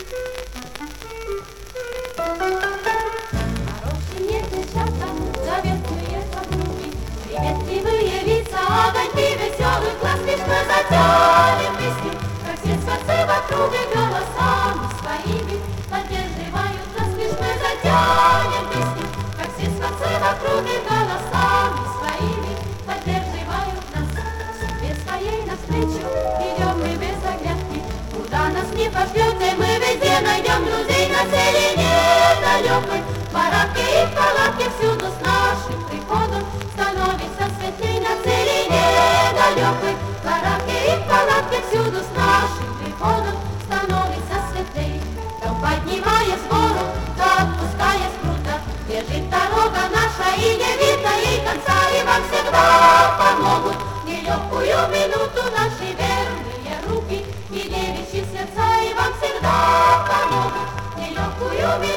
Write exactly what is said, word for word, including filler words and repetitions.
Хорошие девчата, заветные подруги, приветливые лица, огоньки веселых глаз, смешно затянем песню, как все скворцы вокруг и голосами своими поддерживают нас, смешно затянем песню, как все скворцы вокруг и голосами своими поддерживают нас. Судьбе своей навстречу идем мы без оглядки, куда нас не пошлете, мы везде найдем друзей на целине далекой. Бараки и палатки всюду с нашим приходом становится светлей на целине далекой. Бараки и палатки всюду с нашим приходом становится светлей. То поднимая с гору, то опуская с пруда, бежит дорога наша и не видно ей конца, и вам всегда помогут нелегкую минуту наши верные руки и девичьи сердца, и вам всегда помогут нелегкую минуту.